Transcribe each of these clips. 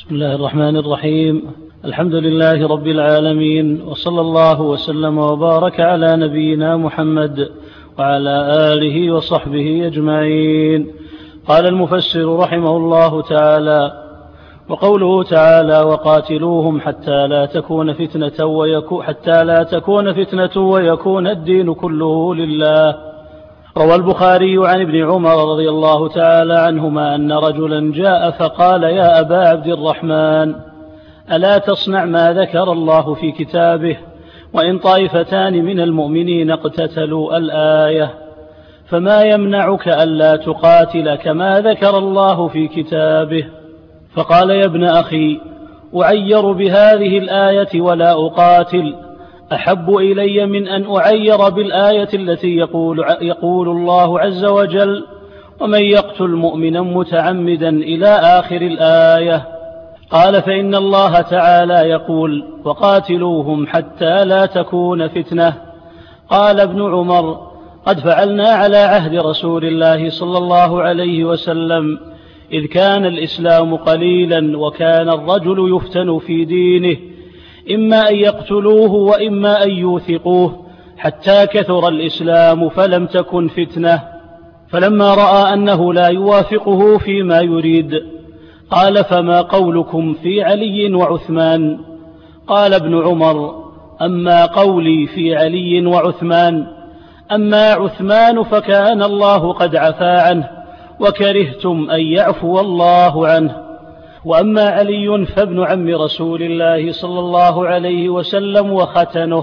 بسم الله الرحمن الرحيم. الحمد لله رب العالمين، وصلى الله وسلم وبارك على نبينا محمد وعلى آله وصحبه أجمعين. قال المفسر رحمه الله تعالى: وقوله تعالى: وقاتلوهم حتى لا تكون فتنة ويكون الدين كله لله. روى البخاري عن ابن عمر رضي الله تعالى عنهما أن رجلا جاء فقال: يا أبا عبد الرحمن، ألا تصنع ما ذكر الله في كتابه: وإن طائفتان من المؤمنين اقتتلوا الآية، فما يمنعك ألا تقاتل كما ذكر الله في كتابه؟ فقال: يا ابن أخي، أعير بهذه الآية ولا أقاتل أحب إلي من أن أعير بالآية التي يقول الله عز وجل: ومن يقتل مؤمنا متعمدا إلى آخر الآية. قال: فإن الله تعالى يقول: وقاتلوهم حتى لا تكون فتنة. قال ابن عمر: قد فعلنا على عهد رسول الله صلى الله عليه وسلم، إذ كان الإسلام قليلا وكان الرجل يفتن في دينه، إما أن يقتلوه وإما أن يوثقوه، حتى كثر الإسلام فلم تكن فتنة. فلما رأى أنه لا يوافقه فيما يريد قال: فما قولكم في علي وعثمان؟ قال ابن عمر: أما قولي في علي وعثمان، أما عثمان فكان الله قد عفا عنه وكرهتم أن يعفو الله عنه، وأما علي فابن عم رسول الله صلى الله عليه وسلم وختنه.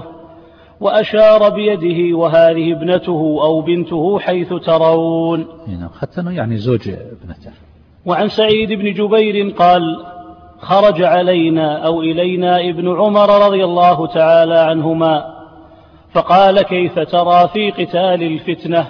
وأشار بيده: وهذه ابنته أو بنته حيث ترون. ختنه يعني زوج ابنته. وعن سعيد بن جبير قال: خرج علينا أو إلينا ابن عمر رضي الله تعالى عنهما فقال: كيف ترى في قتال الفتنة؟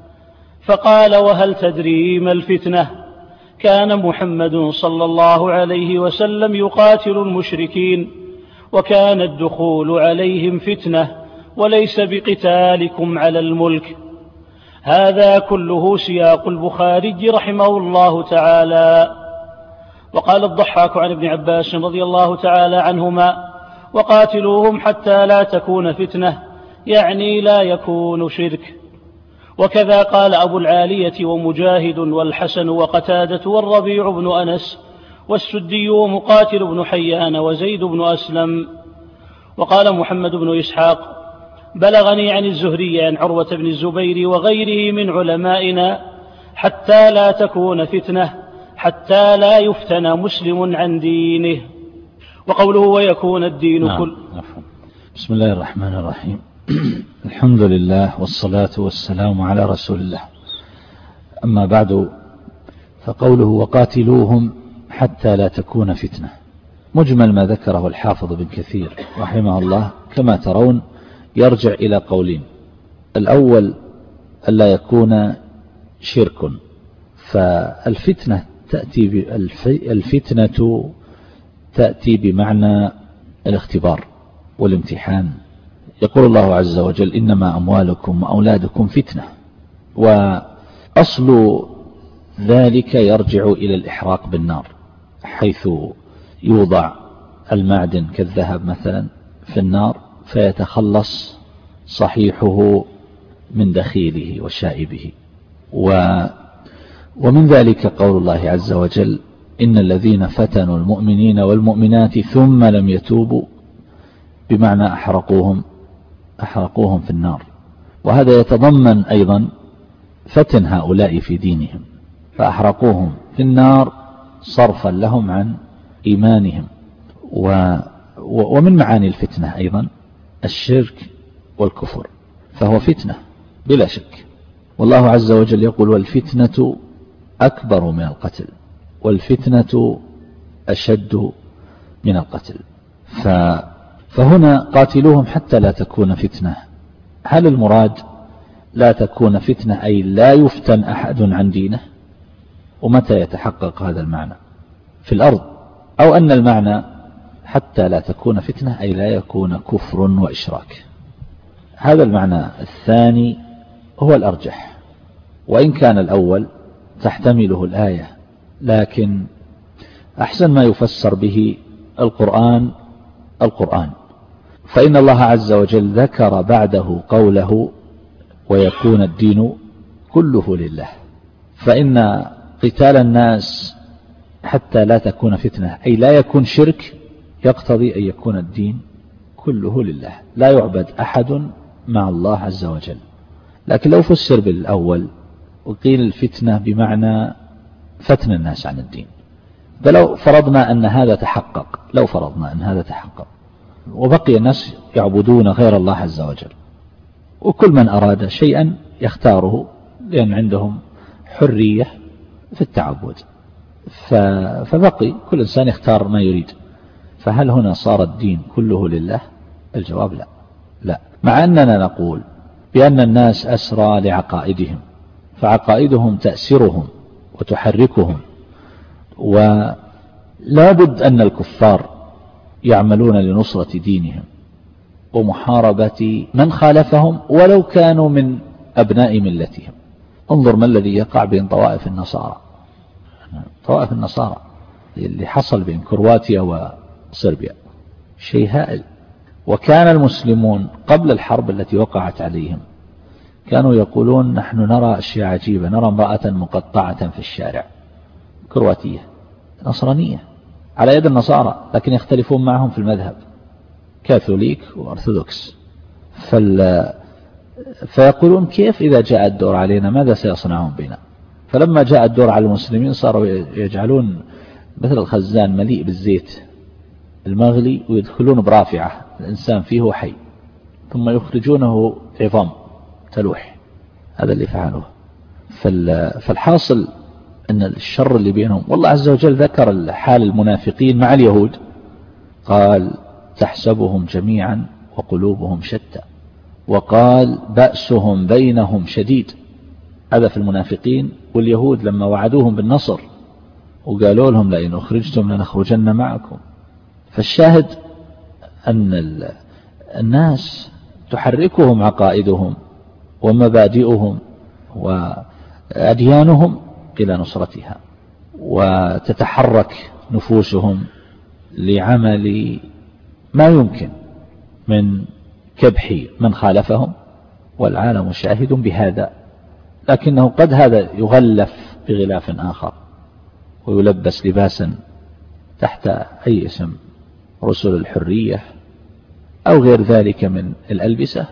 فقال: وهل تدري ما الفتنة؟ كان محمد صلى الله عليه وسلم يقاتل المشركين، وكان الدخول عليهم فتنة، وليس بقتالكم على الملك. هذا كله سياق البخاري رحمه الله تعالى. وقال الضحاك عن ابن عباس رضي الله تعالى عنهما: وقاتلوهم حتى لا تكون فتنة، يعني لا يكون شرك. وكذا قال أبو العالية ومجاهد والحسن وقتادة والربيع بن أنس والسدي ومقاتل بن حيان وزيد بن أسلم. وقال محمد بن إسحاق: بلغني عن الزهري عن عروة بن الزبير وغيره من علمائنا: حتى لا تكون فتنة، حتى لا يفتن مسلم عن دينه. وقوله: ويكون الدين كله. بسم الله الرحمن الرحيم. الحمد لله والصلاة والسلام على رسول الله. أما بعد، فقوله: وقاتلوهم حتى لا تكون فتنة، مجمل ما ذكره الحافظ بن كثير رحمه الله كما ترون يرجع إلى قولين: الأول ألا يكون شرك، فالفتنة تأتي بمعنى الاختبار والامتحان. يقول الله عز وجل: إنما أموالكم وأولادكم فتنة. وأصل ذلك يرجع إلى الإحراق بالنار، حيث يوضع المعدن كالذهب مثلا في النار فيتخلص صحيحه من دخيله وشائبه. ومن ذلك قول الله عز وجل: إن الذين فتنوا المؤمنين والمؤمنات ثم لم يتوبوا، بمعنى أحرقوهم في النار. وهذا يتضمن أيضا فتن هؤلاء في دينهم، فأحرقوهم في النار صرفا لهم عن إيمانهم. ومن معاني الفتنة أيضا الشرك والكفر، فهو فتنة بلا شك. والله عز وجل يقول: والفتنة أكبر من القتل، والفتنة أشد من القتل. فهنا قاتلوهم حتى لا تكون فتنة. هل المراد لا تكون فتنة أي لا يفتن أحد عن دينه؟ ومتى يتحقق هذا المعنى في الأرض؟ أو أن المعنى حتى لا تكون فتنة أي لا يكون كفر وإشراك؟ هذا المعنى الثاني هو الأرجح، وإن كان الأول تحتمله الآية، لكن أحسن ما يفسر به القرآن فإن الله عز وجل ذكر بعده قوله ويكون الدين كله لله. فإن قتال الناس حتى لا تكون فتنة أي لا يكون شرك يقتضي أن يكون الدين كله لله، لا يعبد أحد مع الله عز وجل. لكن لو فسر بالأول وقيل الفتنة بمعنى فتن الناس عن الدين، فلو فرضنا أن هذا تحقق وبقي الناس يعبدون غير الله عز وجل، وكل من أراد شيئا يختاره لأن عندهم حرية في التعبد، فبقي كل إنسان يختار ما يريد، فهل هنا صار الدين كله لله؟ الجواب لا، مع أننا نقول بأن الناس أسرى لعقائدهم، فعقائدهم تأسرهم وتحركهم، ولا بد أن الكفار يعملون لنصرة دينهم ومحاربة من خالفهم ولو كانوا من أبناء ملتهم. انظر ما الذي يقع بين طوائف النصارى اللي حصل بين كرواتيا وصربيا شيء هائل. وكان المسلمون قبل الحرب التي وقعت عليهم كانوا يقولون نحن نرى أشياء عجيبة، نرى امرأة مقطعة في الشارع كرواتية نصرانية على يد النصارى، لكن يختلفون معهم في المذهب، كاثوليك وأرثوذكس، فيقولون كيف إذا جاء الدور علينا ماذا سيصنعون بنا؟ فلما جاء الدور على المسلمين صاروا يجعلون مثل الخزان مليء بالزيت المغلي ويدخلون برافعة الإنسان فيه حي ثم يخرجونه عظام تلوح. هذا اللي فعلوه. فالحاصل أن الشر اللي بينهم، والله عز وجل ذكر حال المنافقين مع اليهود قال تحسبهم جميعا وقلوبهم شتى، وقال بأسهم بينهم شديد. هذا في المنافقين. واليهود لما وعدوهم بالنصر وقالوا لهم لئن أخرجتم لنخرجن معكم. فالشاهد أن الناس تحركهم عقائدهم ومبادئهم وأديانهم إلى نصرتها، وتتحرك نفوسهم لعمل ما يمكن من كبح من خالفهم، والعالم شاهد بهذا. لكنه قد هذا يغلف بغلاف آخر ويلبس لباسا تحت أي اسم، رسل الحرية أو غير ذلك من الألبسة،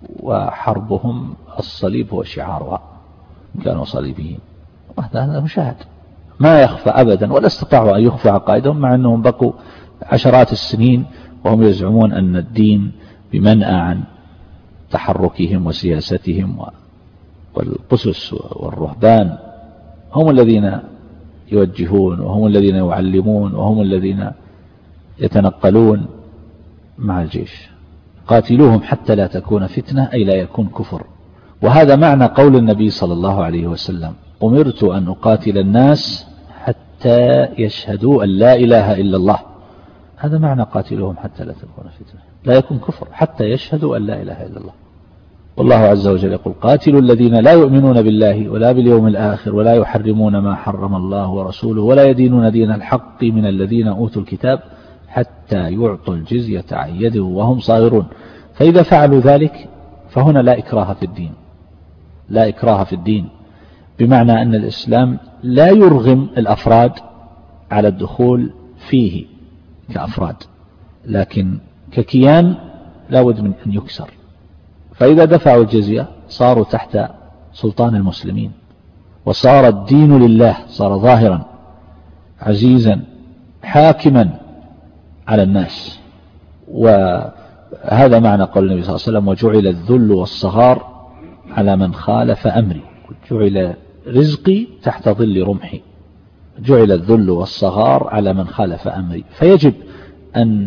وحربهم الصليب هو شعارها، كانوا صليبيين. هذا مشاهد ما يخفى أبدا، ولا استطاعوا أن يخفوا عقائدهم مع أنهم بقوا عشرات السنين وهم يزعمون أن الدين بمنأى عن تحركهم وسياستهم، والقسس والرهبان هم الذين يوجهون وهم الذين يعلمون وهم الذين يتنقلون مع الجيش. قاتلوهم حتى لا تكون فتنة أي لا يكون كفر. وهذا معنى قول النبي صلى الله عليه وسلم أمرت أن أقاتل الناس حتى يشهدوا أن لا إله إلا الله. هذا معنى قاتلوهم حتى لا تكون فتنة، لا يكون كفر حتى يشهدوا أن لا إله إلا الله. والله عز وجل يقول قاتلوا الذين لا يؤمنون بالله ولا باليوم الآخر ولا يحرمون ما حرم الله ورسوله ولا يدينون دين الحق من الذين أوتوا الكتاب حتى يعطوا الجزية عن يد وهم صاغرون. فإذا فعلوا ذلك فهنا لا إكراه في الدين، لا إكراه في الدين، بمعنى أن الإسلام لا يرغم الأفراد على الدخول فيه كأفراد، لكن ككيان لا بد من أن يكسر. فإذا دفعوا الجزية صاروا تحت سلطان المسلمين، وصار الدين لله، صار ظاهرا عزيزا حاكما على الناس. وهذا معنى قول النبي صلى الله عليه وسلم وجعل الذل والصغار على من خالف أمري، جعل رزقي تحت ظل رمحي، جعل الذل والصغار على من خالف أمري. فيجب أن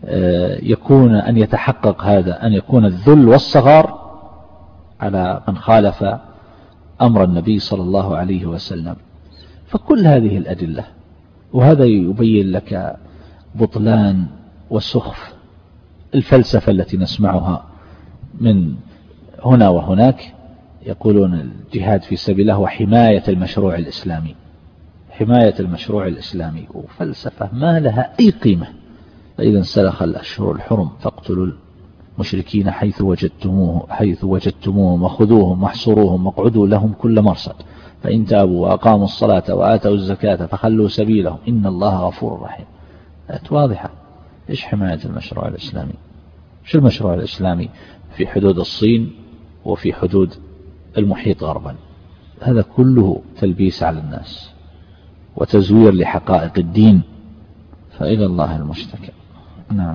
يتحقق هذا، أن يكون الذل والصغار على من خالف أمر النبي صلى الله عليه وسلم. فكل هذه الأدلة، وهذا يبين لك بطلان وسخف الفلسفة التي نسمعها من هنا وهناك. يقولون الجهاد في سبيل الله وحماية المشروع الإسلامي، حماية المشروع الإسلامي، وفلسفة ما لها أي قيمة. فإذا انسلخ الأشهر الحرم فاقتلوا المشركين حيث وجدتموهم وخذوهم واحصروهم واقعدوا لهم كل مرصد، فإن تابوا وأقاموا الصلاة وآتوا الزكاة فخلوا سبيلهم إن الله غفور رحيم. واضحة. إيش حماية المشروع الإسلامي؟ شو المشروع الإسلامي في حدود الصين وفي حدود المحيط غربا؟ هذا كله تلبيس على الناس وتزوير لحقائق الدين، فإلى الله المشتكى. نعم.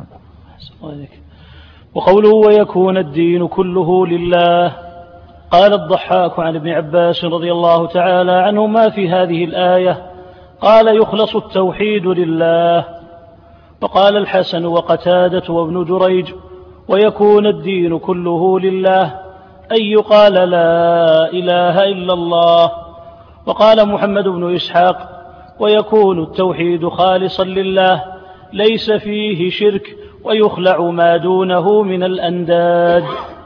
وقوله ويكون الدين كله لله. قال الضحاك عن ابن عباس رضي الله تعالى عنهما في هذه الآية قال يخلص التوحيد لله. وقال الحسن وقتادة وابن جريج ويكون الدين كله لله أن يقال لا إله إلا الله. وقال محمد بن إسحاق ويكون التوحيد خالصا لله ليس فيه شرك ويخلع ما دونه من الأنداد.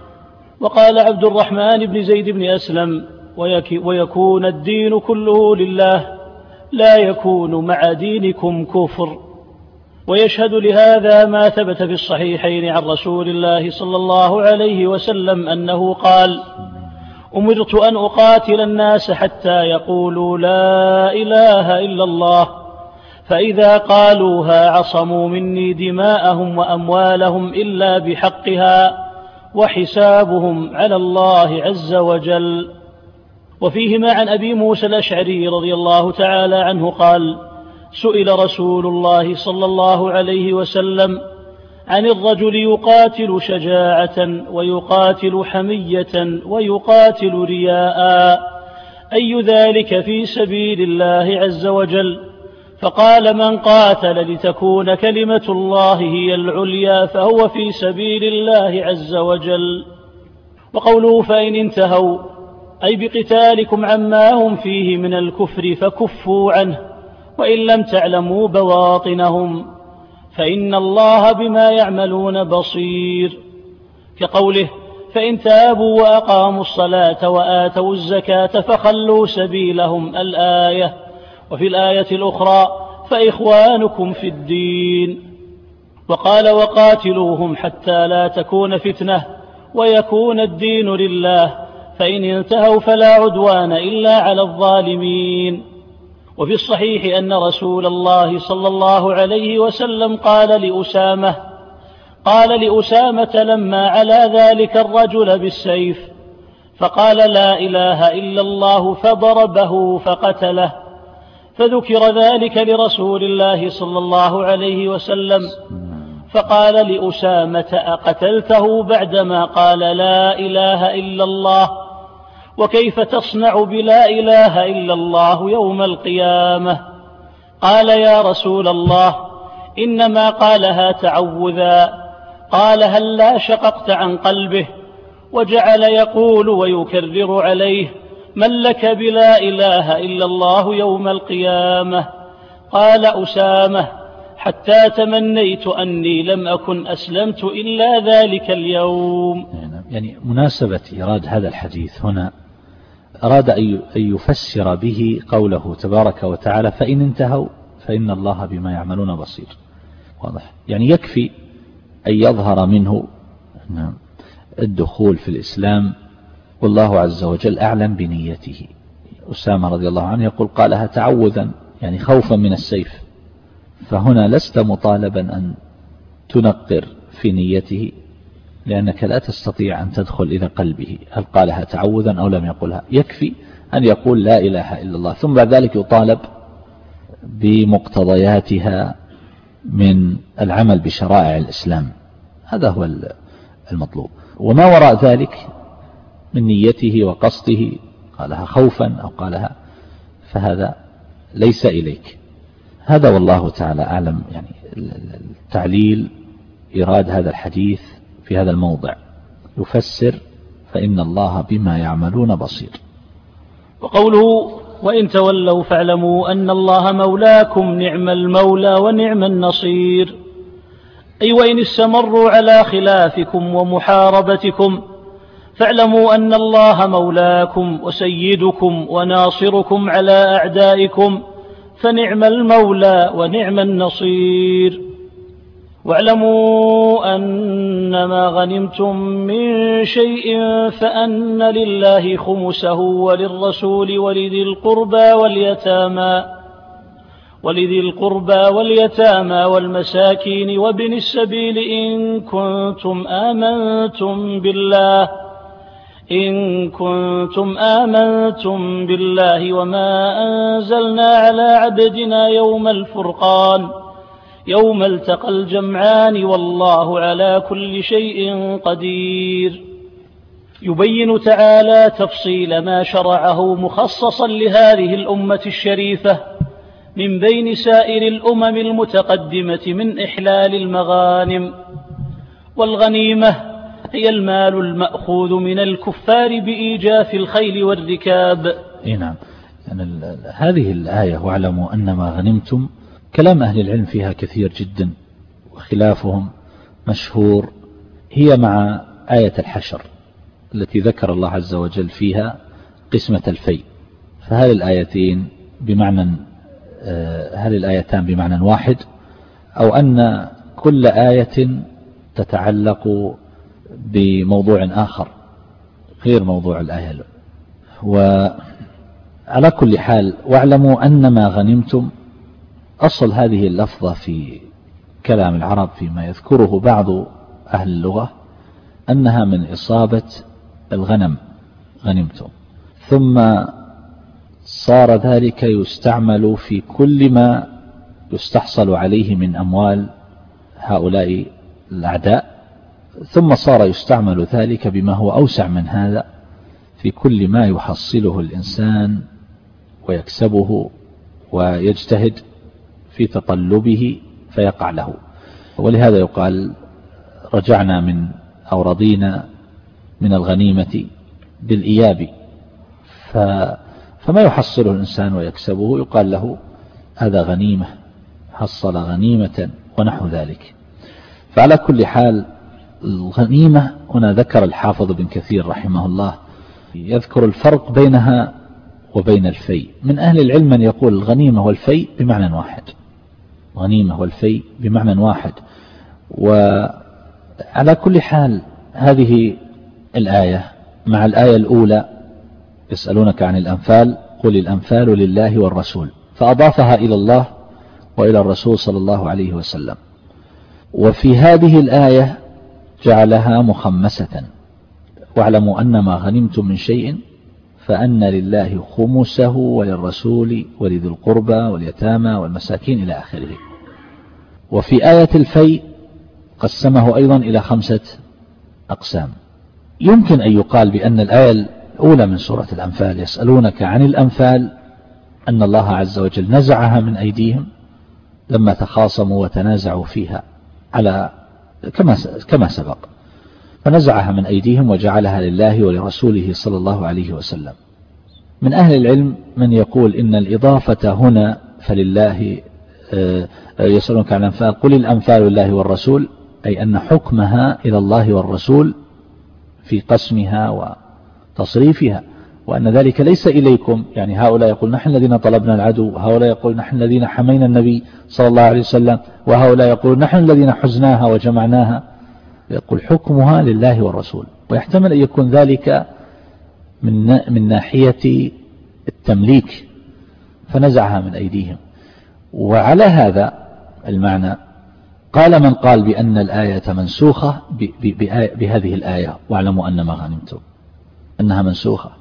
وقال عبد الرحمن بن زيد بن أسلم ويكون الدين كله لله لا يكون مع دينكم كفر. ويشهد لهذا ما ثبت في الصحيحين عن رسول الله صلى الله عليه وسلم أنه قال أمرت أن أقاتل الناس حتى يقولوا لا إله إلا الله، فإذا قالوها عصموا مني دماءهم وأموالهم إلا بحقها وحسابهم على الله عز وجل. وفيهما عن أبي موسى الأشعري رضي الله تعالى عنه قال سئل رسول الله صلى الله عليه وسلم عن الرجل يقاتل شجاعة ويقاتل حمية ويقاتل رياء أي ذلك في سبيل الله عز وجل؟ فقال من قاتل لتكون كلمة الله هي العليا فهو في سبيل الله عز وجل. وقوله فإن انتهوا أي بقتالكم عما هم فيه من الكفر فكفوا عنه وإن لم تعلموا بواطنهم فإن الله بما يعملون بصير، كقوله فإن تابوا وأقاموا الصلاة وآتوا الزكاة فخلوا سبيلهم الآية. وفي الآية الأخرى فإخوانكم في الدين. وقال وقاتلوهم حتى لا تكون فتنة ويكون الدين لله فإن انتهوا فلا عدوان إلا على الظالمين. وفي الصحيح أن رسول الله صلى الله عليه وسلم قال لأسامة لما على ذلك الرجل بالسيف فقال لا إله إلا الله فضربه فقتله، فذكر ذلك لرسول الله صلى الله عليه وسلم فقال لأسامة أقتلته بعدما قال لا إله إلا الله؟ وكيف تصنع بلا إله إلا الله يوم القيامة؟ قال يا رسول الله إنما قالها تعوذا. قال هل لا شققت عن قلبه؟ وجعل يقول ويكرر عليه من لك بلا إله إلا الله يوم القيامة؟ قال أسامة حتى تمنيت أني لم أكن أسلمت إلا ذلك اليوم. يعني مناسبة إيراد هذا الحديث هنا أراد أن يفسر به قوله تبارك وتعالى فإن انتهوا فإن الله بما يعملون بصير. واضح. يعني يكفي أن يظهر منه الدخول في الإسلام والله عز وجل أعلم بنيته. أسامة رضي الله عنه يقول قالها تعوذا يعني خوفا من السيف، فهنا لست مطالبا أن تنقر في نيته لأنك لا تستطيع أن تدخل إلى قلبه هل قالها تعوذا أو لم يقلها. يكفي أن يقول لا إله إلا الله ثم بعد ذلك يطالب بمقتضياتها من العمل بشرائع الإسلام. هذا هو المطلوب. وما وراء ذلك من نيته وقصده قالها خوفا أو قالها فهذا ليس إليك. هذا والله تعالى أعلم. يعني التعليل إيراد هذا الحديث في هذا الموضع يفسر فإن الله بما يعملون بصير. وقوله وإن تولوا فاعلموا أن الله مولاكم نعم المولى ونعم النصير، أي وإن استمروا على خلافكم ومحاربتكم فاعلموا أن الله مولاكم وسيدكم وناصركم على أعدائكم فنعم المولى ونعم النصير. واعلموا أنما غنمتم من شيء فأن لله خمسه وللرسول ولذي القربى واليتامى والمساكين وابن السبيل إن كنتم آمنتم بالله وما أنزلنا على عبدنا يوم الفرقان يوم التقى الجمعان والله على كل شيء قدير. يبين تعالى تفصيل ما شرعه مخصصا لهذه الأمة الشريفة من بين سائر الأمم المتقدمة من إحلال المغانم. والغنيمة هي المال المأخوذ من الكفار بإيجاف الخيل والركاب. نعم، يعني هذه الآية واعلموا أنما غنمتم كلام أهل العلم فيها كثير جدا وخلافهم مشهور. هي مع آية الحشر التي ذكر الله عز وجل فيها قسمة الفيء. فهذه الآيتين هل الآيتان بمعنى واحد، أو أن كل آية تتعلق بموضوع آخر غير موضوع الآية. وعلى كل حال واعلموا أنما غنمتم، أصل هذه اللفظة في كلام العرب فيما يذكره بعض أهل اللغة أنها من إصابة الغنم، غنمتم، ثم صار ذلك يستعمل في كل ما يستحصل عليه من أموال هؤلاء الأعداء، ثم صار يستعمل ذلك بما هو أوسع من هذا في كل ما يحصله الإنسان ويكسبه ويجتهد في تطلبه فيقع له. ولهذا يقال رجعنا رضينا من الغنيمة بالإياب. فما يحصله الإنسان ويكسبه يقال له هذا غنيمة، حصل غنيمة ونحو ذلك. فعلى كل حال الغنيمة هنا ذكر الحافظ بن كثير رحمه الله يذكر الفرق بينها وبين الفيء. من أهل العلم من يقول الغنيمة والفيء بمعنى واحد، غنيمة والفيء بمعنى واحد. وعلى كل حال هذه الآية مع الآية الأولى يسألونك عن الأنفال قل الأنفال لله والرسول، فأضافها إلى الله وإلى الرسول صلى الله عليه وسلم. وفي هذه الآية جعلها مخمسة، واعلموا أنما غنمتم من شيء فأن لله خمسه وللرسول ولذي القربى واليتامى والمساكين إلى آخره. وفي آية الفيء قسمه أيضا إلى 5 أقسام. يمكن أن يقال بأن الآية الأولى من سورة الأنفال يسألونك عن الأنفال أن الله عز وجل نزعها من أيديهم لما تخاصموا وتنازعوا فيها على كما سبق، فنزعها من أيديهم وجعلها لله ولرسوله صلى الله عليه وسلم. من أهل العلم من يقول إن الإضافة هنا فلله يسألونك عن الأنفال قل الأنفال لله والرسول، أي أن حكمها إلى الله والرسول في قسمها وتصريفها، وأن ذلك ليس إليكم. يعني هؤلاء يقول نحن الذين طلبنا العدو، وهؤلاء يقول نحن الذين حمينا النبي صلى الله عليه وسلم، وهؤلاء يقول نحن الذين حزناها وجمعناها. يقول حكمها لله والرسول. ويحتمل أن يكون ذلك من ناحية التمليك فنزعها من أيديهم. وعلى هذا المعنى قال من قال بأن الآية منسوخة بهذه الآية واعلموا أنما غنمتم، أنها منسوخة.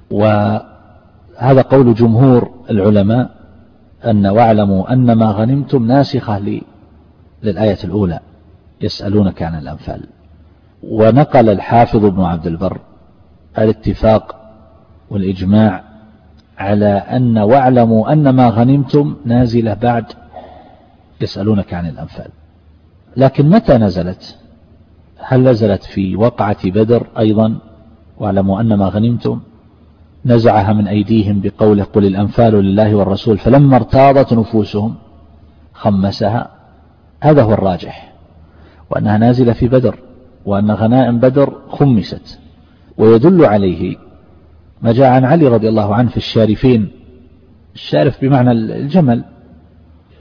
وهذا قول جمهور العلماء أن واعلموا أنما غنمتم ناسخة للآية الأولى يسألونك عن الأنفال. ونقل الحافظ ابن عبد البر الاتفاق والإجماع على أن واعلموا أنما غنمتم نازلة بعد يسألونك عن الأنفال. لكن متى نزلت؟ هل نزلت في وقعة بدر أيضا واعلموا أنما غنمتم؟ نزعها من أيديهم بقوله قل الأنفال لله والرسول فلما ارتاضت نفوسهم خمسها. هذا هو الراجح، وأنها نازلة في بدر، وأن غنائم بدر خمست. ويدل عليه ما جاء عن علي رضي الله عنه في الشارفين، الشارف بمعنى الجمل،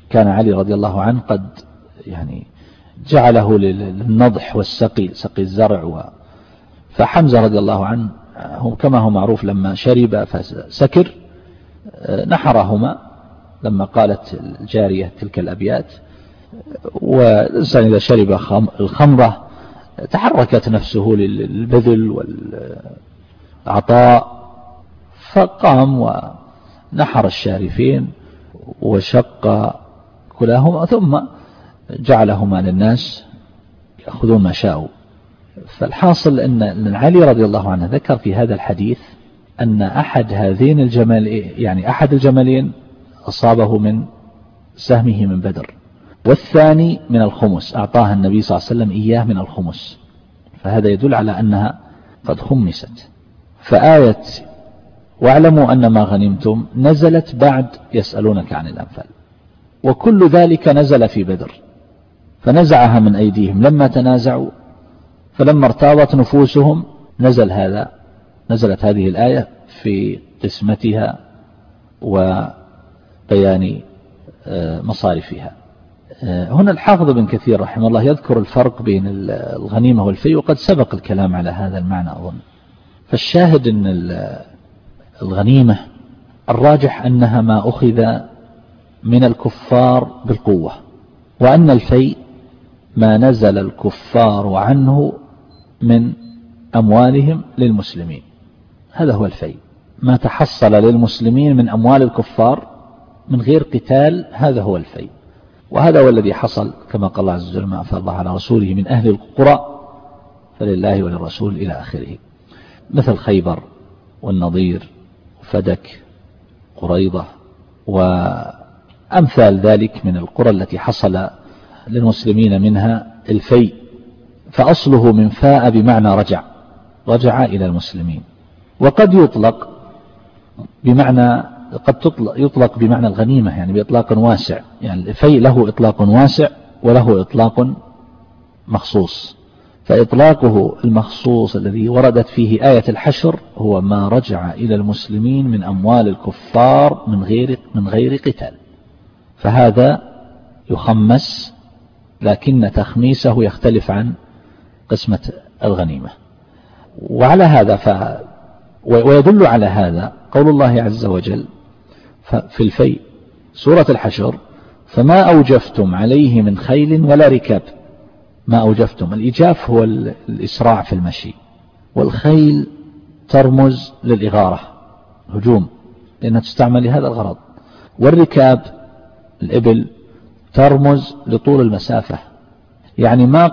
كان علي رضي الله عنه قد يعني جعله للنضح والسقي، سقي الزرع. فحمزة رضي الله عنه كما هو معروف لما شرب فسكر نحرهما لما قالت الجارية تلك الأبيات. والإنسان إذا شرب الخمرة تحركت نفسه للبذل والعطاء، فقام ونحر الشارفين وشق كلاهما ثم جعلهما للناس يأخذون ما شاءوا. فالحاصل أن علي رضي الله عنه ذكر في هذا الحديث أن أحد هذين يعني أحد الجملين أصابه من سهمه من بدر، والثاني من الخمس، أعطاها النبي صلى الله عليه وسلم إياه من الخمس، فهذا يدل على أنها قد خمست. فآية واعلموا أن ما غنمتم نزلت بعد يسألونك عن الأنفال، وكل ذلك نزل في بدر، فنزعها من أيديهم لما تنازعوا، فلما ارتاضت نفوسهم نزلت هذه الآية في قسمتها وبيان مصارفها. هنا الحافظ بن كثير رحمه الله يذكر الفرق بين الغنيمة والفيء، وقد سبق الكلام على هذا المعنى أظن. فالشاهد أن الغنيمة الراجح أنها ما أخذ من الكفار بالقوة، وأن الفيء ما نزل الكفار عنه من أموالهم للمسلمين. هذا هو الفيء، ما تحصل للمسلمين من أموال الكفار من غير قتال، هذا هو الفيء. وهذا هو الذي حصل كما قال الله عز وجل ما أفاء الله على رسوله من أهل القرى فلله وللرسول إلى آخره، مثل خيبر والنضير وفدك قريضة وأمثال ذلك من القرى التي حصل للمسلمين منها الفيء. فأصله من فاء بمعنى رجع إلى المسلمين. وقد يطلق بمعنى الغنيمة، يعني بإطلاق واسع، يعني الفيء له إطلاق واسع وله إطلاق مخصوص. فإطلاقه المخصوص الذي وردت فيه آية الحشر هو ما رجع إلى المسلمين من أموال الكفار من غير قتال، فهذا يخمس، لكن تخميسه يختلف عن قسمة الغنيمة. وعلى هذا ويدل على هذا قول الله عز وجل في الفيء سورة الحشر: فما أوجفتم عليه من خيل ولا ركاب. ما أوجفتم، الإجاف هو الإسراع في المشي، والخيل ترمز للإغارة، هجوم، لأنها تستعمل لهذا الغرض. والركاب الإبل ترمز لطول المسافة، يعني ما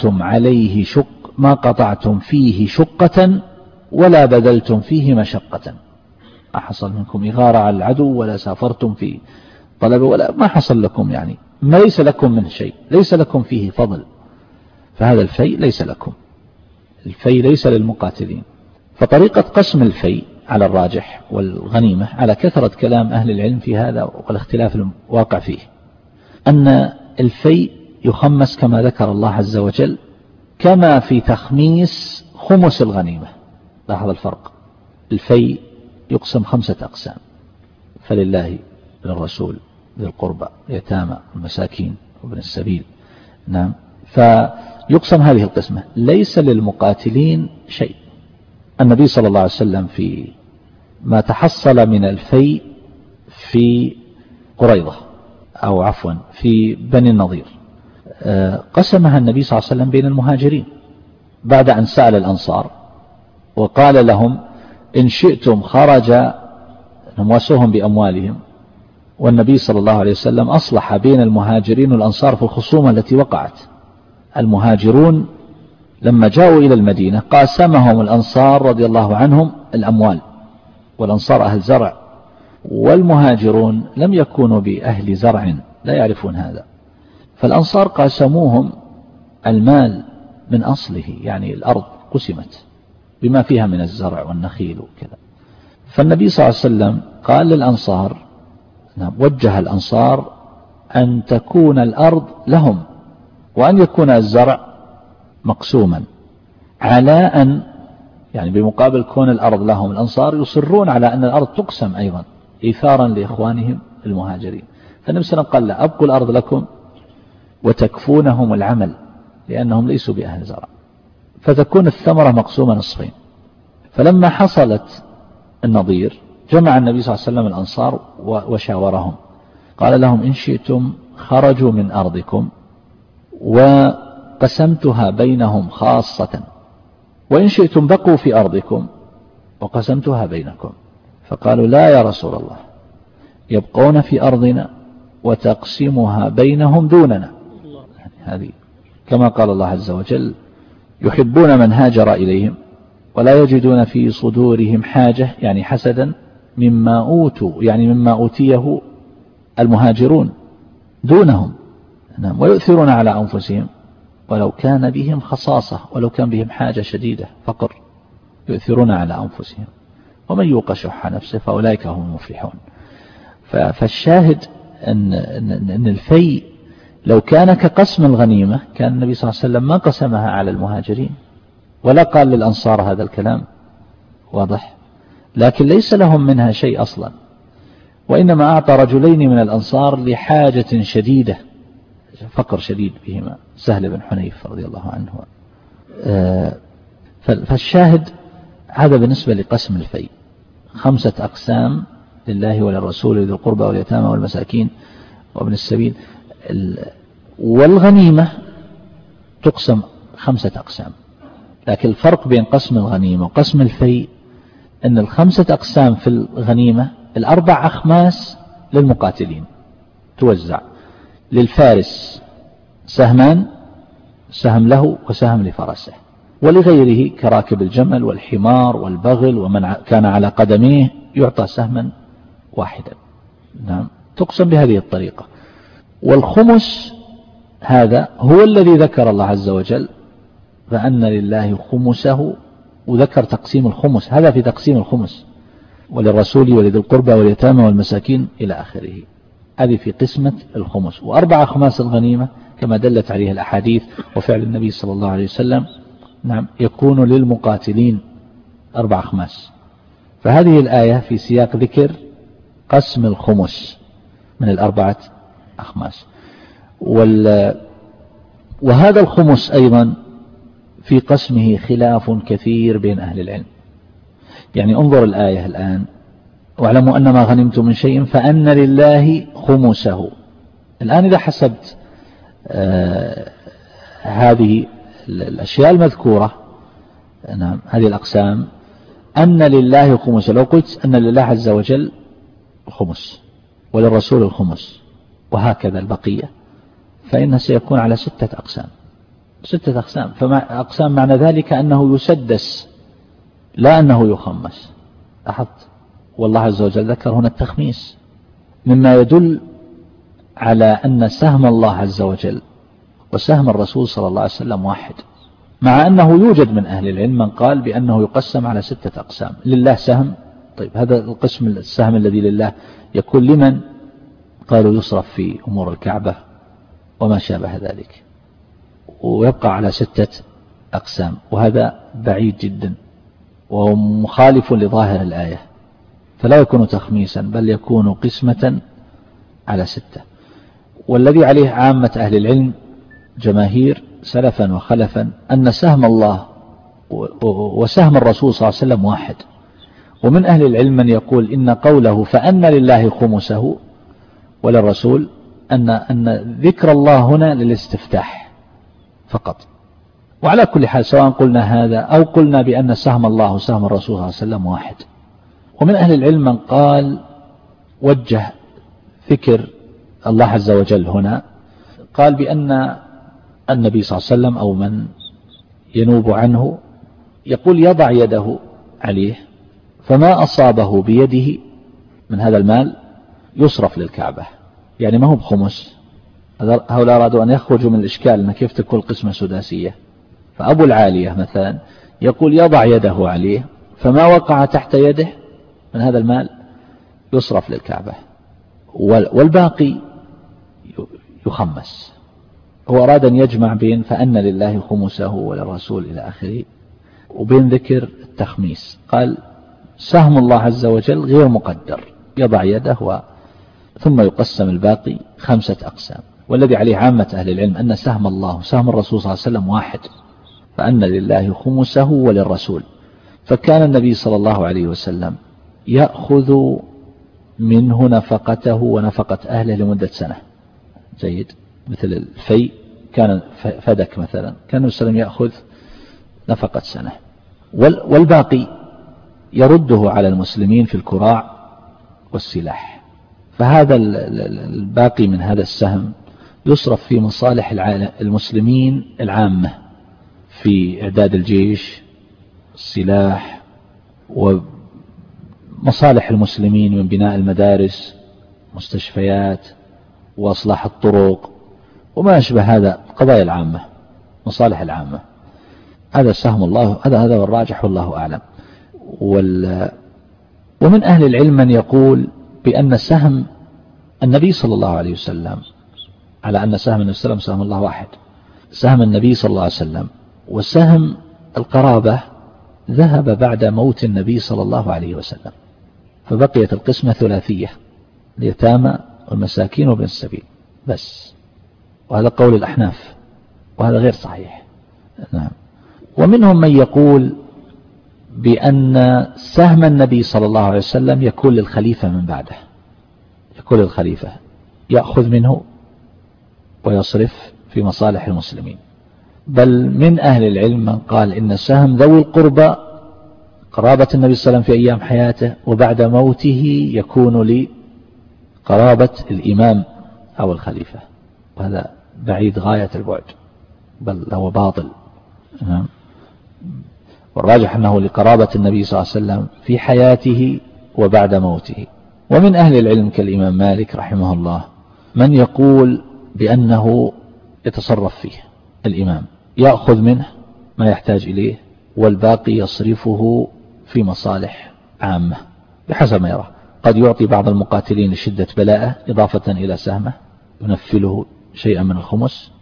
قطعتم فيه شقة ولا بذلتم فيه مشقة. ما حصل منكم إغارة على العدو ولا سافرتم في طلب ولا ما حصل لكم، يعني ما ليس لكم من شيء، ليس لكم فيه فضل، فهذا الفيء ليس لكم، الفيء ليس للمقاتلين. فطريقة قسم الفيء على الراجح والغنيمة على كثرة كلام أهل العلم في هذا والاختلاف الواقع فيه، أن الفيء يخمس كما ذكر الله عز وجل، كما في تخميس خمس الغنيمة. لاحظ الفرق، الفيء يقسم 5 أقسام: فلله، للرسول، ذي القربى، اليتامى، المساكين، وابن السبيل. نعم، فيقسم هذه القسمة، ليس للمقاتلين شيء. النبي صلى الله عليه وسلم في ما تحصل من الفيء في قريضة، أو عفوا في بني النضير، قسمها النبي صلى الله عليه وسلم بين المهاجرين بعد أن سأل الأنصار وقال لهم: إن شئتم خرج، واسوهم بأموالهم. والنبي صلى الله عليه وسلم أصلح بين المهاجرين والأنصار في الخصومة التي وقعت. المهاجرون لما جاءوا إلى المدينة قاسمهم الأنصار رضي الله عنهم الأموال، والأنصار أهل زرع، والمهاجرون لم يكونوا بأهل زرع، لا يعرفون هذا، فالأنصار قاسموهم المال من أصله، يعني الأرض قسمت بما فيها من الزرع والنخيل وكذا. فالنبي صلى الله عليه وسلم قال للأنصار، وجه الأنصار أن تكون الأرض لهم، وأن يكون الزرع مقسوما، على أن يعني بمقابل كون الأرض لهم، الأنصار يصرون على أن الأرض تقسم أيضا إيثارا لإخوانهم المهاجرين. فالنبي صلى الله عليه وسلم قال لا، أبقوا الأرض لكم وتكفونهم العمل لأنهم ليسوا بأهل زرع، فتكون الثمرة مقسومة نصفين. فلما حصلت النضير جمع النبي صلى الله عليه وسلم الأنصار وشاورهم، قال لهم إن شئتم خرجوا من أرضكم وقسمتها بينهم خاصة، وإن شئتم بقوا في أرضكم وقسمتها بينكم. فقالوا لا يا رسول الله، يبقون في أرضنا وتقسمها بينهم دوننا. يعني هذه كما قال الله عز وجل يحبون من هاجر إليهم ولا يجدون في صدورهم حاجة، يعني حسدا مما أوتوا، يعني مما أوتيه المهاجرون دونهم، ويؤثرون على أنفسهم ولو كان بهم خصاصة، ولو كان بهم حاجة شديدة فقر، يؤثرون على أنفسهم ومن يوق شح نفسه فأولئك هم المفلحون. فالشاهد أن الفيء لو كان كقسم الغنيمة كان النبي صلى الله عليه وسلم ما قسمها على المهاجرين ولا قال للأنصار هذا الكلام، واضح؟ لكن ليس لهم منها شيء أصلا، وإنما أعطى رجلين من الأنصار لحاجة شديدة، فقر شديد بهما، سهل بن حنيف رضي الله عنه. فالشاهد هذا بالنسبة لقسم الفيء، 5 أقسام لله وللرسول ولذي القربى واليتامى والمساكين وابن السبيل. والغنيمة تقسم 5 أقسام، لكن الفرق بين قسم الغنيمة وقسم الفيء أن 5 أقسام في الغنيمة 4 أخماس للمقاتلين توزع، للفارس سهمان، سهم له وسهم لفرسه، ولغيره كراكب الجمل والحمار والبغل ومن كان على قدميه يعطى سهما واحدا. نعم، تقسم بهذه الطريقة. والخمس هذا هو الذي ذكر الله عز وجل فأن لله خمسه، وذكر تقسيم الخمس، هذا في تقسيم الخمس، وللرسول ولذي القربى واليتامى والمساكين إلى آخره، هذه في قسمة الخمس. و4 أخماس الغنيمة كما دلت عليه الأحاديث وفعل النبي صلى الله عليه وسلم، نعم، يكون للمقاتلين 4 أخماس. فهذه الآية في سياق ذكر قسم الخمس من 4 أخماس. وهذا الخمس أيضا في قسمه خلاف كثير بين أهل العلم. يعني انظر الآية الآن: واعلموا أن ما غنمتم من شيء فأن لله خمسه. الآن إذا حسبت هذه الأشياء المذكورة، نعم، هذه الأقسام، أن لله خمسه، لو قلت أن لله عز وجل خمس وللرسول الخمس وهكذا البقية، فإنه سيكون على 6 أقسام. 6 أقسام، فأقسام معنى ذلك أنه يسدس لا أنه يخمس. لاحظت؟ والله عز وجل ذكر هنا التخميس، مما يدل على أن سهم الله عز وجل وسهم الرسول صلى الله عليه وسلم واحد، مع أنه يوجد من أهل العلم من قال بأنه يقسم على 6 أقسام. لله سهم، طيب هذا القسم السهم الذي لله يكون لمن؟ قالوا يصرف في أمور الكعبة وما شابه ذلك، ويبقى على 6 أقسام، وهذا بعيد جدا ومخالف لظاهر الآية، فلا يكون تخميسا بل يكون قسمة على 6. والذي عليه عامة أهل العلم جماهير سلفا وخلفا أن سهم الله وسهم الرسول صلى الله عليه وسلم واحد. ومن أهل العلم من يقول إن قوله فأن لله خمسه وللرسول أن ذكر الله هنا للاستفتاح فقط. وعلى كل حال سواء قلنا هذا أو قلنا بأن سهم الله وسهم الرسول صلى الله عليه وسلم واحد. ومن أهل العلم من قال وجه ذكر الله عز وجل هنا، قال بأن النبي صلى الله عليه وسلم أو من ينوب عنه يقول يضع يده عليه، فما أصابه بيده من هذا المال يصرف للكعبة. يعني ما هو بخمس، هؤلاء أرادوا أن يخرجوا من الإشكال أن كيف تكون قسمة سداسية. فأبو العالية مثلا يقول يضع يده عليه، فما وقع تحت يده من هذا المال يصرف للكعبة، والباقي يخمس. هو أراد أن يجمع بين فأن لله خمسه وللرسول إلى آخره وبين ذكر التخميس. قال سهم الله عز وجل غير مقدر، يضع يده ثم يقسم الباقي 5 أقسام. والذي عليه عامة أهل العلم أن سهم الله وسهم الرسول صلى الله عليه وسلم واحد، فأن لله خمسه وللرسول. فكان النبي صلى الله عليه وسلم يأخذ منه نفقته ونفقة أهله لمدة سنة. جيد. مثل الفيء كان فدك مثلا، كان النبي صلى الله عليه وسلم يأخذ نفقة سنة، والباقي يرده على المسلمين في الكراع والسلاح. فهذا الباقي من هذا السهم يصرف في مصالح المسلمين العامة، في إعداد الجيش، السلاح، ومصالح المسلمين من بناء المدارس، مستشفيات، وإصلاح الطرق، وما أشبه هذا، قضايا العامة، مصالح العامة. هذا سهم الله، هذا هو الراجح والله أعلم. ومن أهل العلم من يقول بأن سهم النبي صلى الله عليه وسلم، على أن سهم النبي صلى الله عليه وسلم سهم الله واحد، سهم النبي صلى الله عليه وسلم وسهم القرابة ذهب بعد موت النبي صلى الله عليه وسلم، فبقيت القسمة ثلاثية، اليتامى والمساكين وابن السبيل بس. وهذا قول الأحناف، وهذا غير صحيح. نعم. ومنهم من يقول بأن سهم النبي صلى الله عليه وسلم يكون للخليفة من بعده، يكون للخليفة يأخذ منه ويصرف في مصالح المسلمين. بل من أهل العلم من قال إن سهم ذوي القربى، قرابة النبي صلى الله عليه وسلم في أيام حياته وبعد موته، يكون لقرابة الإمام أو الخليفة، وهذا بعيد غاية البعد، بل هو باطل. والراجح أنه لقرابة النبي صلى الله عليه وسلم في حياته وبعد موته. ومن أهل العلم كالإمام مالك رحمه الله من يقول بأنه يتصرف فيه الإمام، يأخذ منه ما يحتاج إليه والباقي يصرفه في مصالح عامة بحسب ما يرى. قد يعطي بعض المقاتلين لشدة بلاءه إضافة إلى سهمه ينفله شيئا من الخمس،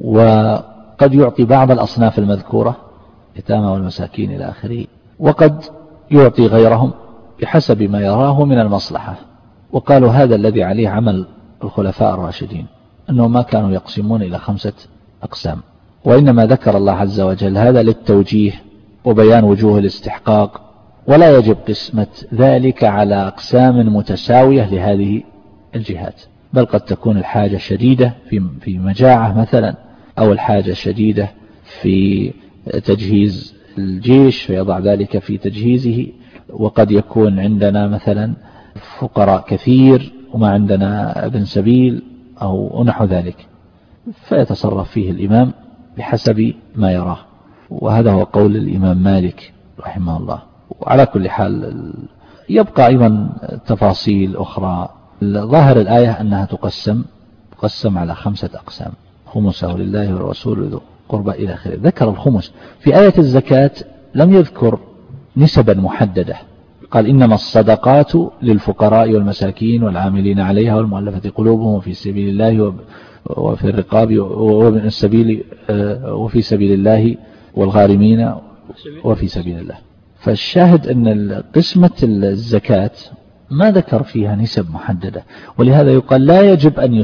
وقد يعطي بعض الأصناف المذكورة يتامى والمساكين إلى آخره، وقد يعطي غيرهم بحسب ما يراه من المصلحة. وقالوا هذا الذي عليه عمل الخلفاء الراشدين، أنهم ما كانوا يقسمون إلى 5 أقسام، وإنما ذكر الله عز وجل هذا للتوجيه وبيان وجوه الاستحقاق، ولا يجب قسمة ذلك على أقسام متساوية لهذه الجهات، بل قد تكون الحاجة شديدة في مجاعة مثلا، أو الحاجة شديدة في تجهيز الجيش فيضع ذلك في تجهيزه، وقد يكون عندنا مثلا فقراء كثير وما عندنا ابن سبيل أو نحو ذلك، فيتصرف فيه الإمام بحسب ما يراه. وهذا هو قول الإمام مالك رحمه الله. وعلى كل حال يبقى أيضا تفاصيل أخرى. ظاهر الآية أنها تقسم على 5 أقسام، خمسه لله والرسول ذو قربى إلى آخره. ذكر الخمس في آية الزكاة، لم يذكر نسبا محددة، قال إنما الصدقات للفقراء والمساكين والعاملين عليها والمؤلفة قلوبهم وفي سبيل الله وفي الرقاب وابن السبيل وفي سبيل الله والغارمين وفي سبيل الله. فالشاهد أن قسمة الزكاة ما ذكر فيها نسب محددة، ولهذا يقال لا يجب أن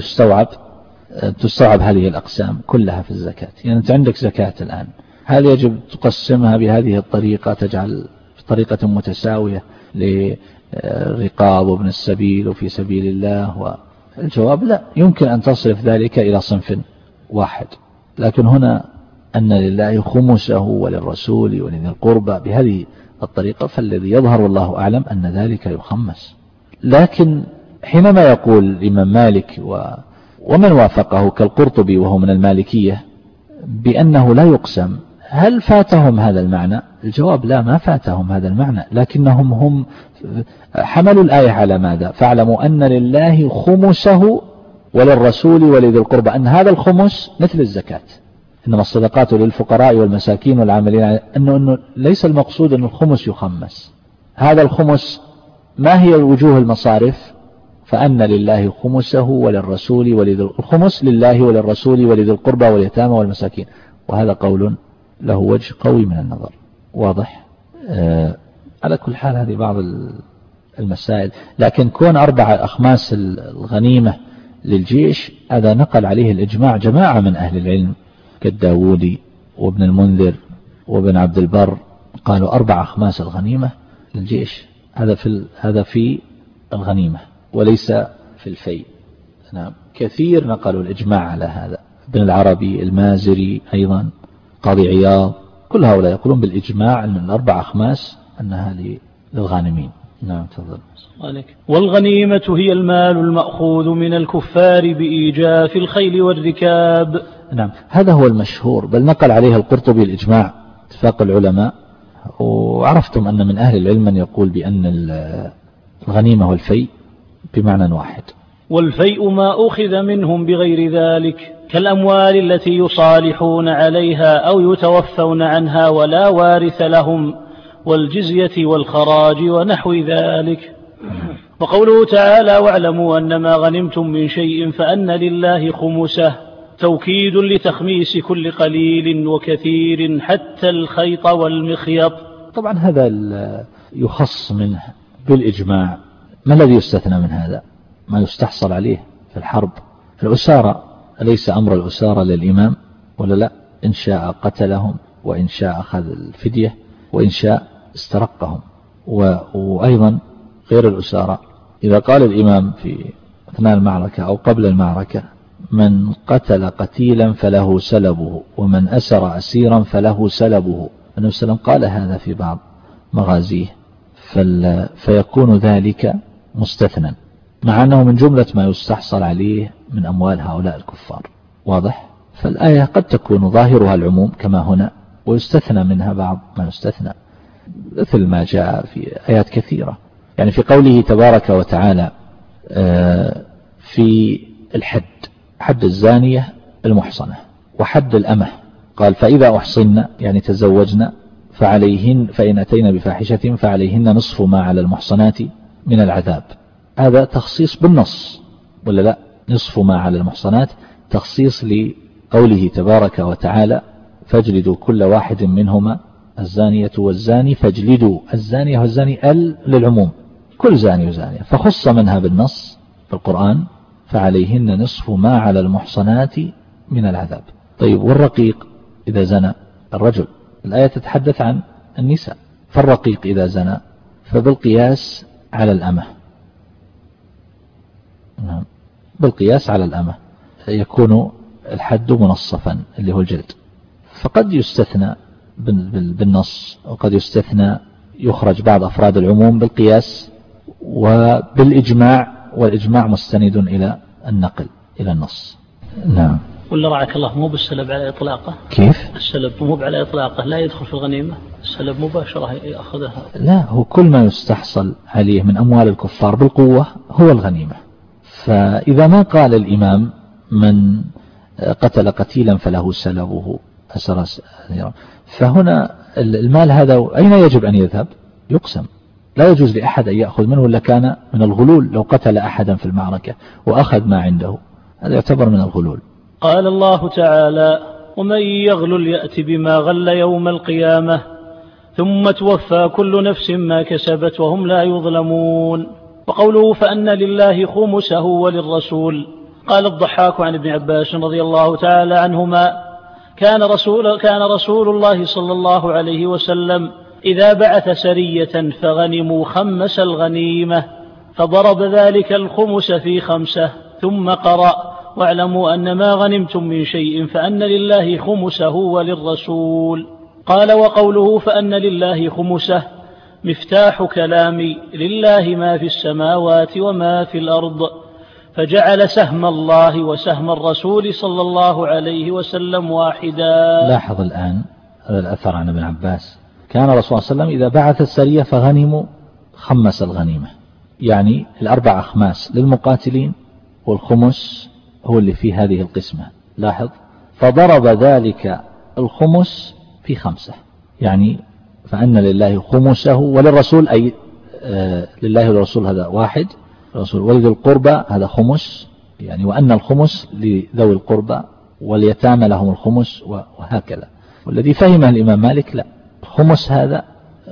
تستوعب هذه الأقسام كلها في الزكاة. يعني أنت عندك زكاة الآن، هل يجب تقسمها بهذه الطريقة، تجعل بطريقة متساوية للرقاب وابن السبيل وفي سبيل الله؟ والجواب لا، يمكن أن تصرف ذلك إلى صنف واحد. لكن هنا أن لله خمسه وللرسول ولذي القربى بهذه الطريقة، فالذي يظهر والله أعلم أن ذلك يخمس. لكن حينما يقول الإمام مالك ومن وافقه كالقرطبي وهو من المالكية بأنه لا يقسم، هل فاتهم هذا المعنى؟ الجواب لا، ما فاتهم هذا المعنى، لكنهم هم حملوا الآية على ماذا؟ فاعلموا أن لله خمسه وللرسول ولذي القربى، أن هذا الخمس مثل الزكاة، إنما الصدقات للفقراء والمساكين والعاملين، أنه ليس المقصود أن الخمس يخمس. هذا الخمس ما هي وجوه المصارف؟ فأن لله خمسه وللرسول ولذي الخمس لله وللرسول ولذي القربى واليتامى والمساكين. وهذا قول له وجه قوي من النظر، واضح. على كل حال هذه بعض المسائل. لكن كون 4 أخماس الغنيمة للجيش هذا نقل عليه الإجماع جماعة من أهل العلم كالداودي وابن المنذر وابن عبد البر، قالوا 4 أخماس الغنيمة للجيش. هذا في الغنيمة وليس في الفيء. نعم، كثير نقلوا الإجماع على هذا، ابن العربي، المازري أيضا، قاضي عياض، كل هؤلاء يقولون بالإجماع أن 4 أخماس أنها للغانمين. نعم تفضل. والغنيمة هي المال المأخوذ من الكفار بإيجاف الخيل والركاب. نعم، هذا هو المشهور، بل نقل عليه القرطبي الإجماع اتفاق العلماء. وعرفتم أن من أهل العلم من يقول بأن الغنيمة والفيء بمعنى واحد. والفيء ما أخذ منهم بغير ذلك كالأموال التي يصالحون عليها أو يتوفون عنها ولا وارث لهم، والجزية والخراج ونحو ذلك. وقوله تعالى: واعلموا أن ما غنمتم من شيء فأن لله خمسه، توكيد لتخميس كل قليل وكثير حتى الخيط والمخيط. طبعا هذا يخص منه بالإجماع. ما الذي يستثنى من هذا؟ ما يستحصل عليه في الحرب. الأسارة، أليس أمر الأسارة للإمام ولا لا؟ إن شاء قتلهم، وإن شاء أخذ الفدية، وإن شاء استرقهم. وأيضا غير الأسارة، إذا قال الإمام في أثناء المعركة أو قبل المعركة: من قتل قتيلا فله سلبه، ومن أسر أسيرا فله سلبه. النبي صلى الله عليه وسلم قال هذا في بعض مغازيه، فيكون ذلك مستثنى، مع أنه من جملة ما يستحصل عليه من أموال هؤلاء الكفار. واضح؟ فالآية قد تكون ظاهرها العموم كما هنا، ويستثنى منها بعض ما يستثنى، مثل ما جاء في آيات كثيرة. يعني في قوله تبارك وتعالى في الحد، حد الزانية المحصنة، وحد الأمة، قال: فإذا أحصن يعني تزوجنا فعليهن، فإن أتينا بفاحشة فعليهن نصف ما على المحصنات من العذاب. هذا تخصيص بالنص ولا لا؟ نصف ما على المحصنات تخصيص لقوله تبارك وتعالى: فاجلدوا كل واحد منهما الزانية والزاني فاجلدوا. الزانية والزاني للعموم، كل زاني وزانية، فخص منها بالنص في القرآن: فعليهن نصف ما على المحصنات من العذاب. طيب، والرقيق إذا زنى الرجل، الآية تتحدث عن النساء، فالرقيق إذا زنى فبالقياس على الأمة، بالقياس على الأمة يكون الحد منصفا اللي هو الجلد. فقد يستثنى بالنص، وقد يستثنى يخرج بعض أفراد العموم بالقياس وبالإجماع، والإجماع مستند إلى النقل إلى النص. نعم. ولا رعاك الله، مو بالسلب على إطلاقه. كيف؟ السلب مو على إطلاقه، لا يدخل في الغنيمة، السلب مباشرة يأخذها. لا، هو كل ما يستحصل عليه من أموال الكفار بالقوة هو الغنيمة. فإذا ما قال الإمام: من قتل قتيلا فله سلبه أسر، فهنا المال هذا أين يجب أن يذهب؟ يقسم. لا يجوز لأحد أن يأخذ منه، ولا كان من الغلول لو قتل أحدا في المعركة وأخذ ما عنده، هذا يعتبر من الغلول. قال الله تعالى: ومن يغلل يأتي بما غل يوم القيامة ثم توفى كل نفس ما كسبت وهم لا يظلمون. وقوله: فأن لله خمسه وللرسول. قال الضحاك عن ابن عباس رضي الله تعالى عنهما: كان رسول الله صلى الله عليه وسلم إذا بعث سرية فغنموا خمس الغنيمة، فضرب ذلك الخمس في 5، ثم قرأ: واعلموا أن ما غنمتم من شيء فأن لله خمسه وللرسول. قال: وقوله فأن لله خمسه مفتاح كلامي: لله ما في السماوات وما في الأرض، فجعل سهم الله وسهم الرسول صلى الله عليه وسلم واحدا. لاحظ الآن هذا الأثر عن ابن عباس: كان رسول صلى الله عليه وسلم إذا بعث السرية فغنموا خمس الغنيمة، يعني 4 أخماس للمقاتلين، والخمس هو اللي في هذه القسمة. لاحظ: فضرب ذلك الخمس في 5، يعني فأن لله خمسه وللرسول، أي لله والرسول هذا واحد، الرسول ولذي القربى هذا خمس، يعني وأن الخمس لذوي القربى واليتامى لهم الخمس، وهكذا. والذي فهمه الإمام مالك لا، الخمس هذا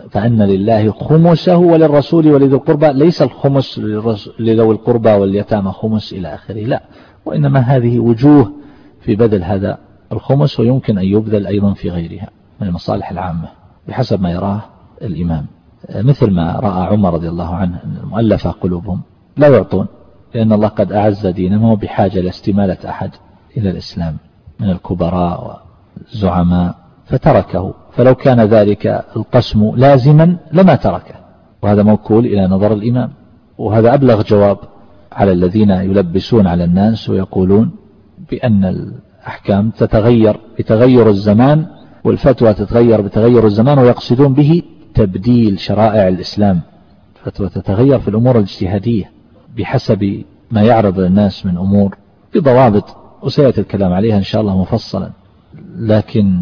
فأن لله خمسه وللرسول ولذي القربى، ليس الخمس لذوي القربى واليتامى خمس إلى آخره، لا، وإنما هذه وجوه في بذل هذا الخمس، ويمكن أن يبذل أيضا في غيرها من المصالح العامة بحسب ما يراه الإمام، مثل ما رأى عمر رضي الله عنه أن المؤلفة قلوبهم لا يعطون، لأن الله قد أعز دينه، ما هو بحاجة لاستمالة أحد إلى الإسلام من الكبراء والزعماء فتركه، فلو كان ذلك القسم لازما لما تركه، وهذا موكول إلى نظر الإمام. وهذا أبلغ جواب على الذين يلبسون على الناس ويقولون بأن الأحكام تتغير بتغير الزمان والفتوى تتغير بتغير الزمان، ويقصدون به تبديل شرائع الإسلام. الفتوى تتغير في الأمور الاجتهادية بحسب ما يعرض للناس من أمور بضوابط، وسيأتي الكلام عليها إن شاء الله مفصلا، لكن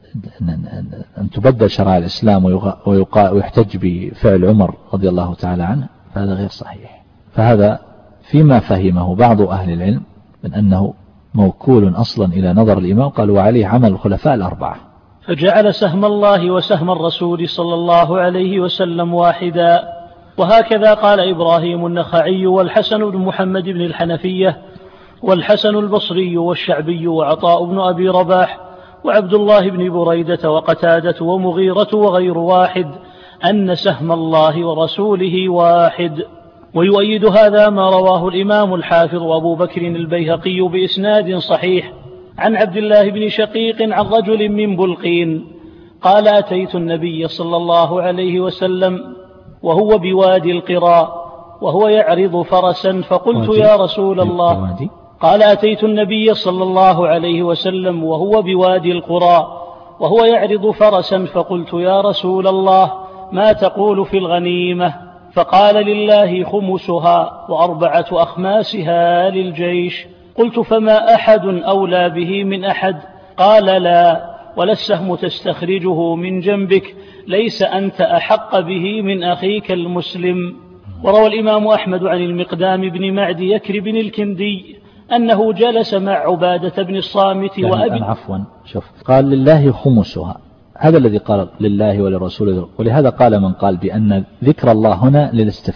أن تبدل شرائع الإسلام ويحتج بفعل عمر رضي الله تعالى عنه فهذا غير صحيح. فهذا فيما فهمه بعض أهل العلم من أنه موكول أصلا إلى نظر الإمام، قالوا وعليه عمل الخلفاء الأربعة. فجعل سهم الله وسهم الرسول صلى الله عليه وسلم واحدا. وهكذا قال إبراهيم النخعي والحسن بن محمد بن الحنفية والحسن البصري والشعبي وعطاء بن أبي رباح وعبد الله بن بريدة وقتادة ومغيرة وغير واحد أن سهم الله ورسوله واحد. ويؤيد هذا ما رواه الإمام الحافظ أبو بكر البيهقي بإسناد صحيح عن عبد الله بن شقيق عن رجل من بلقين قال أتيت النبي صلى الله عليه وسلم وهو بوادي القراء وهو يعرض فرسا فقلت يا رسول الله. قال أتيت النبي صلى الله عليه وسلم وهو بوادي القراء وهو يعرض فرسا فقلت يا رسول الله ما تقول في الغنيمة؟ فقال لله خمسها وأربعة أخماسها للجيش. قلت فما أحد أولى به من أحد؟ قال لا، ولا السهم تستخرجه من جنبك، ليس أنت أحق به من أخيك المسلم. وروى الإمام أحمد عن المقدام بن معد يكرب الكندي أنه جلس مع عبادة بن الصامت يعني عفوا شوف، قال لله خمسها، هذا الذي قال لله ولرسوله، ولهذا قال من قال بأن ذكر الله هنا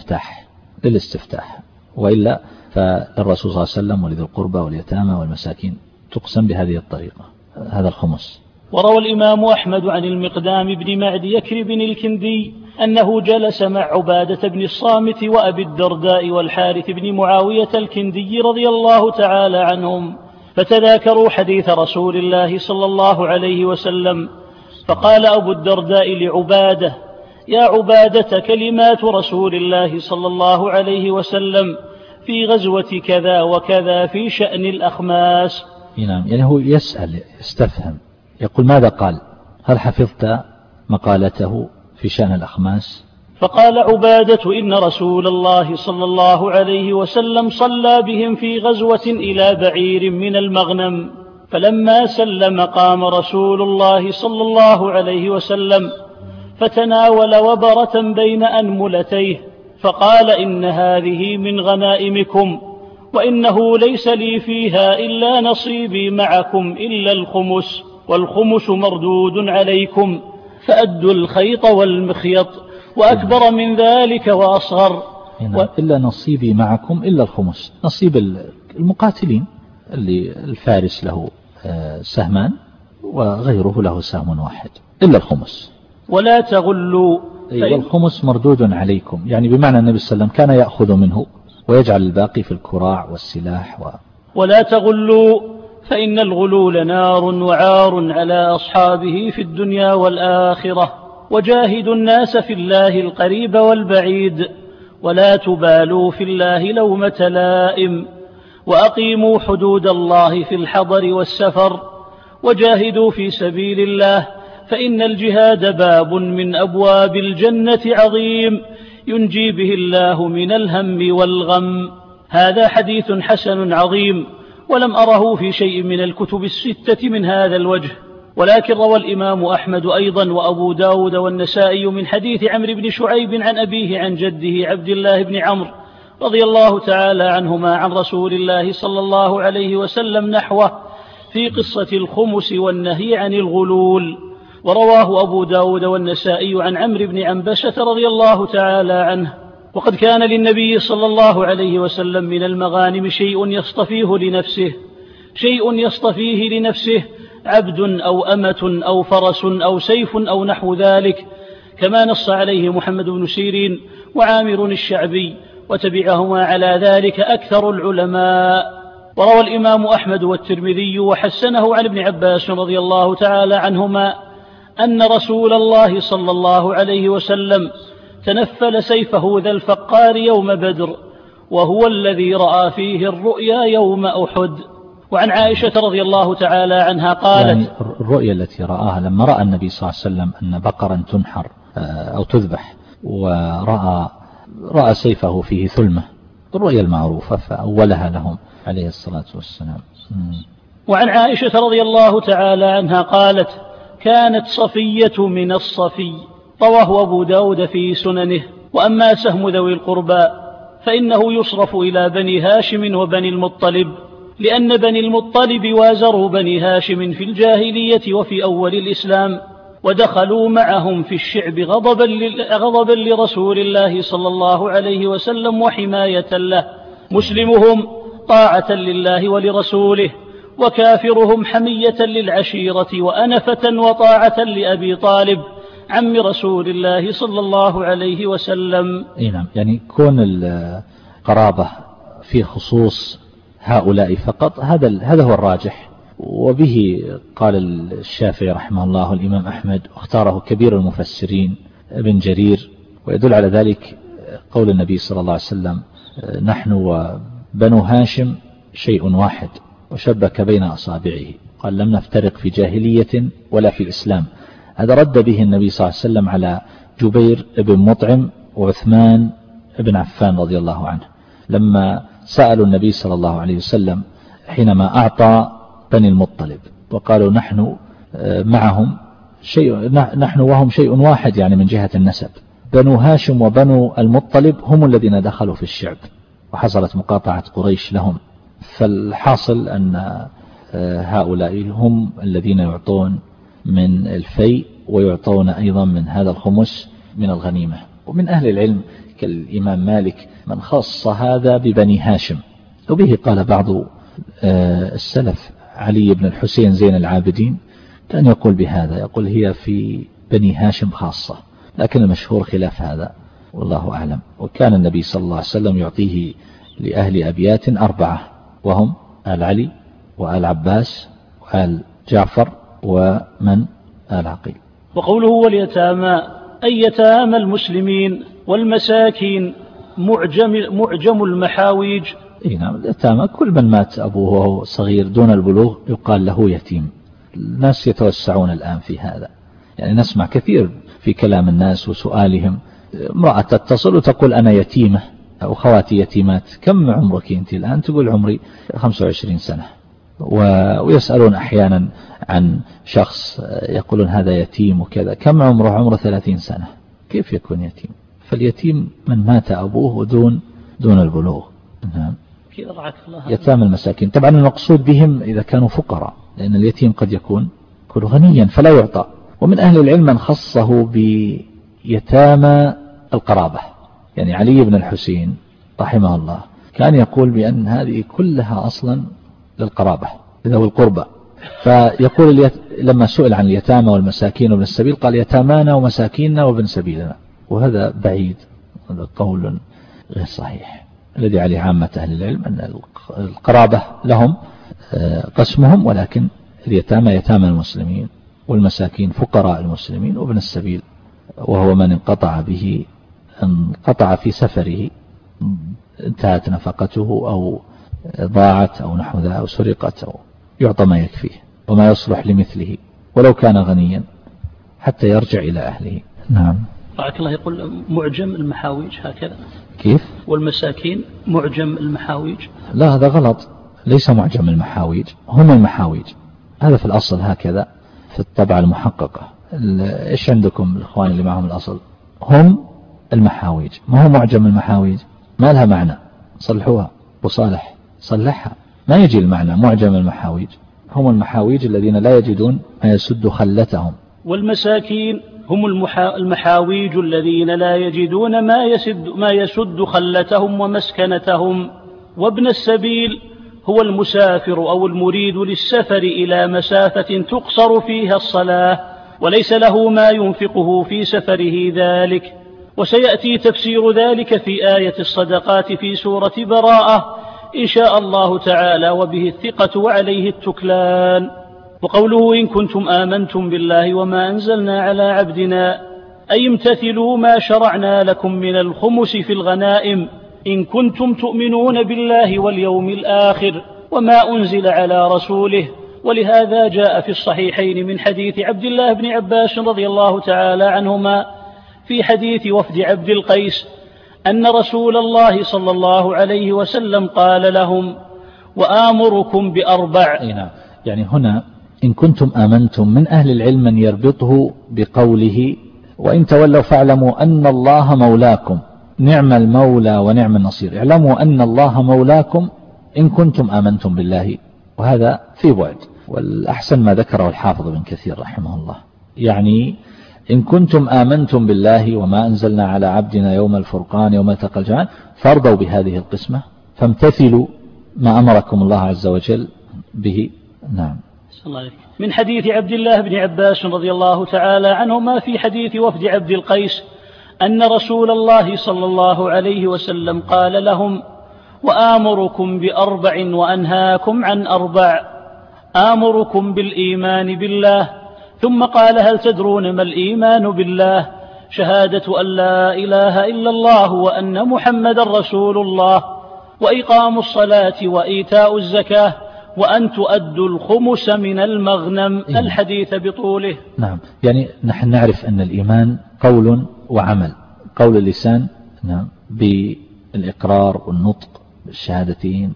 للاستفتاح، وإلا فالرسول صلى الله عليه وسلم ولذي القربى واليتامى والمساكين تقسم بهذه الطريقة، هذا الخمس. وروى الإمام أحمد عن المقدام بن معد يكرب الكندي أنه جلس مع عبادة بن الصامت وأبي الدرداء والحارث بن معاوية الكندي رضي الله تعالى عنهم، فتذاكروا حديث رسول الله صلى الله عليه وسلم، فقال أبو الدرداء لعبادة يا عبادة كلمات رسول الله صلى الله عليه وسلم في غزوة كذا وكذا في شأن الأخماس. نعم، يعني هو يسأل يستفهم، يقول ماذا قال؟ هل حفظت مقالته في شأن الأخماس؟ فقال عبادة إن رسول الله صلى الله عليه وسلم صلى بهم في غزوة إلى بعير من المغنم، فلما سلم قام رسول الله صلى الله عليه وسلم فتناول وبرة بين أنملتيه فقال إن هذه من غنائمكم، وإنه ليس لي فيها إلا نصيبي معكم إلا الخمس، والخمس مردود عليكم، فأدوا الخيط والمخيط، وأكبر من ذلك وأصغر. إلا نصيبي معكم إلا الخمس، نصيب المقاتلين اللي الفارس له سهمان وغيره له سهم واحد إلا الخمس. ولا تغلوا، والخمس مردود عليكم، يعني بمعنى النبي صلى الله عليه وسلم كان يأخذ منه ويجعل الباقي في الكراع والسلاح ولا تغلوا فإن الغلول نار وعار على أصحابه في الدنيا والآخرة. وجاهدوا الناس في الله القريب والبعيد، ولا تبالوا في الله لومة لائم، وأقيموا حدود الله في الحضر والسفر، وجاهدوا في سبيل الله، فإن الجهاد باب من أبواب الجنة عظيم ينجي به الله من الهم والغم. هذا حديث حسن عظيم، ولم أره في شيء من الكتب الستة من هذا الوجه، ولكن روى الإمام أحمد أيضا وأبو داود والنسائي من حديث عمرو بن شعيب عن أبيه عن جده عبد الله بن عمرو رضي الله تعالى عنهما عن رسول الله صلى الله عليه وسلم نحوه في قصة الخمس والنهي عن الغلول. ورواه أبو داود والنسائي عن عمرو بن عنبسة رضي الله تعالى عنه. وقد كان للنبي صلى الله عليه وسلم من المغانم شيء يصطفيه لنفسه عبد أو أمة أو فرس أو سيف أو نحو ذلك، كما نص عليه محمد بن سيرين وعامر الشعبي، وتبعهما على ذلك أكثر العلماء. وروى الإمام أحمد والترمذي وحسنه عن ابن عباس رضي الله تعالى عنهما أن رسول الله صلى الله عليه وسلم تنفل سيفه ذا الفقار يوم بدر، وهو الذي رأى فيه الرؤيا يوم أحد. وعن عائشة رضي الله تعالى عنها قالت: يعني الرؤيا التي رآها لما رأى النبي صلى الله عليه وسلم أن بقرا تنحر أو تذبح، ورأى سيفه فيه ثلمة، الرؤيا المعروفة، فأولها لهم عليه الصلاة والسلام. وعن عائشة رضي الله تعالى عنها قالت: كانت صفية من الصفي، رواه أبو داود في سننه. وأما سهم ذوي القربى فإنه يصرف إلى بني هاشم وبني المطلب، لأن بني المطلب وازروا بني هاشم في الجاهلية وفي أول الإسلام، ودخلوا معهم في الشعب غضبا لرسول الله صلى الله عليه وسلم وحماية له، مسلمهم طاعة لله ولرسوله، وكافرهم حمية للعشيرة وأنفة وطاعة لأبي طالب عم رسول الله صلى الله عليه وسلم. نعم، يعني كون القرابة في خصوص هؤلاء فقط هذا هو الراجح، وبه قال الشافعي رحمه الله الإمام أحمد، واختاره كبير المفسرين ابن جرير. ويدل على ذلك قول النبي صلى الله عليه وسلم: نحن وبنو هاشم شيء واحد، وشبك بين أصابعه، قال: لم نفترق في جاهلية ولا في الإسلام. هذا رد به النبي صلى الله عليه وسلم على جبير بن مطعم وعثمان بن عفان رضي الله عنه، لما سألوا النبي صلى الله عليه وسلم حينما أعطى بني المطلب، وقالوا: نحن معهم نحن وهم شيء واحد، يعني من جهة النسب، بنو هاشم وبنو المطلب هم الذين دخلوا في الشعب، وحصلت مقاطعة قريش لهم. فالحاصل أن هؤلاء هم الذين يعطون من الفيء، ويعطون أيضا من هذا الخمس من الغنيمة. ومن أهل العلم كالإمام مالك من خص هذا ببني هاشم، وبه قال بعض السلف: علي بن الحسين زين العابدين كان يقول بهذا، يقول هي في بني هاشم خاصة، لكن المشهور خلاف هذا والله أعلم. وكان النبي صلى الله عليه وسلم يعطيه لأهل أبيات 4، وهم آل علي وآل عباس وآل جعفر ومن آل عقيل. وقوله واليتامى أي يتامى المسلمين والمساكين معجم المحاويج. نعم، اليتامى كل من مات أبوه وهو صغير دون البلوغ يقال له يتيم. الناس يتوسعون الآن في هذا، يعني نسمع كثير في كلام الناس وسؤالهم، امرأة تتصل وتقول: أنا يتيمة أو خواتي يتيمات. كم عمرك أنت الآن؟ تقول: عمري 25 سنة. ويسألون أحيانا عن شخص يقولون هذا يتيم وكذا، كم عمره؟ عمره 30 سنة. كيف يكون يتيم؟ فاليتيم من مات أبوه دون البلوغ. يتام المساكين طبعا المقصود بهم إذا كانوا فقراء، لأن اليتيم قد يكون غنيا فلا يعطى. ومن أهل العلم من خصه بيتامى القرابة، يعني علي بن الحسين رحمه الله كان يقول بأن هذه كلها أصلا للقرابة ذوي القربى. فيقول لما سئل عن اليتامى والمساكين وابن السبيل قال: يتامانا ومساكيننا وابن سبيلنا. وهذا بعيد، هذا قول غير صحيح. الذي عليه عامة أهل العلم أن القرابة لهم قسمهم، ولكن اليتامى يتامى المسلمين، والمساكين فقراء المسلمين، وابن السبيل وهو من انقطع في سفره، انتهت نفقته أو ضاعت أو نحو ذا أو سرقت، أو يعطى ما يكفيه وما يصلح لمثله ولو كان غنيا حتى يرجع إلى أهله. نعم. رعاك الله. يقول معجم المحاويج هكذا. كيف؟ والمساكين معجم المحاويج. لا، هذا غلط، ليس معجم المحاويج، هم المحاويج. هذا في الأصل هكذا في الطبعة المحققة. إيش عندكم الإخوان اللي معهم الأصل؟ هم المحاويج، ما هو معجم المحاويج، ما لها معنى. صلحوها وصالح صلحها، ما يجي المعنى معجم المحاويج. هم المحاويج الذين لا يجدون ما يسد خلتهم، والمساكين هم المحاويج الذين لا يجدون ما يسد خلتهم ومسكنتهم. وابن السبيل هو المسافر أو المريد للسفر إلى مسافة تقصر فيها الصلاة وليس له ما ينفقه في سفره ذلك. وسيأتي تفسير ذلك في آية الصدقات في سورة براءة إن شاء الله تعالى، وبه الثقة وعليه التكلان. وقوله إن كنتم آمنتم بالله وما أنزلنا على عبدنا أي امتثلوا ما شرعنا لكم من الخمس في الغنائم إن كنتم تؤمنون بالله واليوم الآخر وما أنزل على رسوله. ولهذا جاء في الصحيحين من حديث عبد الله بن عباس رضي الله تعالى عنهما في حديث وفد عبد القيس أن رسول الله صلى الله عليه وسلم قال لهم وآمركم بأربع. يعني هنا إن كنتم آمنتم من أهل العلم من يربطه بقوله وإن تولوا فاعلموا أن الله مولاكم نعم المولى ونعم النصير. اعلموا أن الله مولاكم إن كنتم آمنتم بالله، وهذا في بعد، والأحسن ما ذكره الحافظ بن كثير رحمه الله، يعني إن كنتم آمنتم بالله وما أنزلنا على عبدنا يوم الفرقان يوم التقى الجمعان فارضوا بهذه القسمة فامتثلوا ما أمركم الله عز وجل به. نعم. من حديث عبد الله بن عباس رضي الله تعالى عنهما في حديث وفد عبد القيس أن رسول الله صلى الله عليه وسلم قال لهم وآمركم بأربع وأنهاكم عن أربع. آمركم بالإيمان بالله، ثم قال هل تدرون ما الإيمان بالله؟ شهادة أن لا إله إلا الله وأن محمد رسول الله وإقام الصلاة وإيتاء الزكاة وأن تؤدوا الخمس من المغنم. الحديث بطوله. نعم، يعني نحن نعرف أن الإيمان قول وعمل. قول اللسان نعم بالإقرار والنطق بالشهادتين،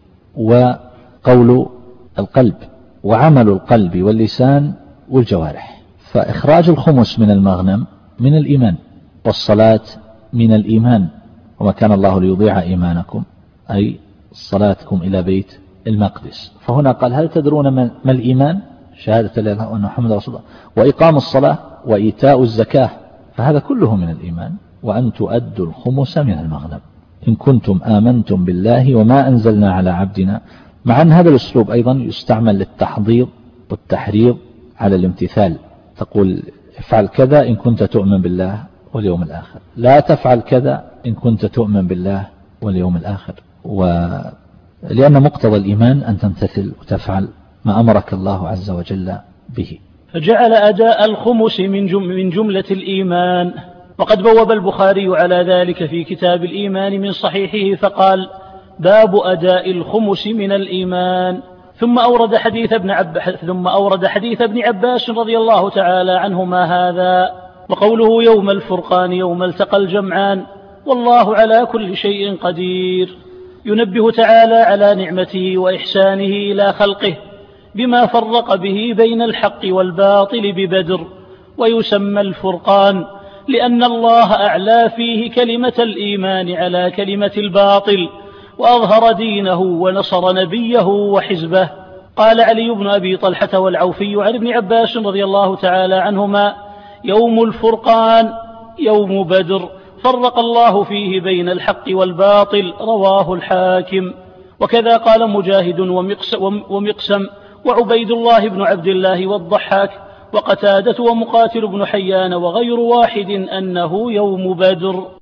وقول القلب وعمل القلب واللسان والجوارح. فإخراج الخمس من المغنم من الإيمان، والصلاة من الإيمان، وما كان الله ليضيع إيمانكم أي صلاتكم إلى بيت المقدس. فهنا قال هل تدرون ما الإيمان؟ شهادة لا إله وأن محمد رسول الله، وإقام الصلاة وإيتاء الزكاة، فهذا كله من الإيمان. وأن تؤدوا الخمس من المغنم إن كنتم آمنتم بالله وما أنزلنا على عبدنا. مع أن هذا الأسلوب أيضا يستعمل للتحضيض والتحريض على الامتثال. تقول افعل كذا إن كنت تؤمن بالله واليوم الآخر، لا تفعل كذا إن كنت تؤمن بالله واليوم الآخر. ولأن مقتضى الإيمان أن تمتثل وتفعل ما أمرك الله عز وجل به. فجعل أداء الخمس من جملة الإيمان. وقد بوب البخاري على ذلك في كتاب الإيمان من صحيحه فقال باب أداء الخمس من الإيمان. ثم أورد حديث ابن عباس رضي الله تعالى عنهما هذا، وقوله يوم الفرقان يوم التقى الجمعان والله على كل شيء قدير، ينبه تعالى على نعمته وإحسانه إلى خلقه بما فرق به بين الحق والباطل ببدر. ويسمى الفرقان لأن الله أعلى فيه كلمة الإيمان على كلمة الباطل، وأظهر دينه ونصر نبيه وحزبه. قال علي بن أبي طلحة والعوفي عن ابن عباس رضي الله تعالى عنهما يوم الفرقان يوم بدر فرق الله فيه بين الحق والباطل، رواه الحاكم. وكذا قال مجاهد ومقسم وعبيد الله بن عبد الله والضحاك وقتادة ومقاتل بن حيان وغير واحد أنه يوم بدر.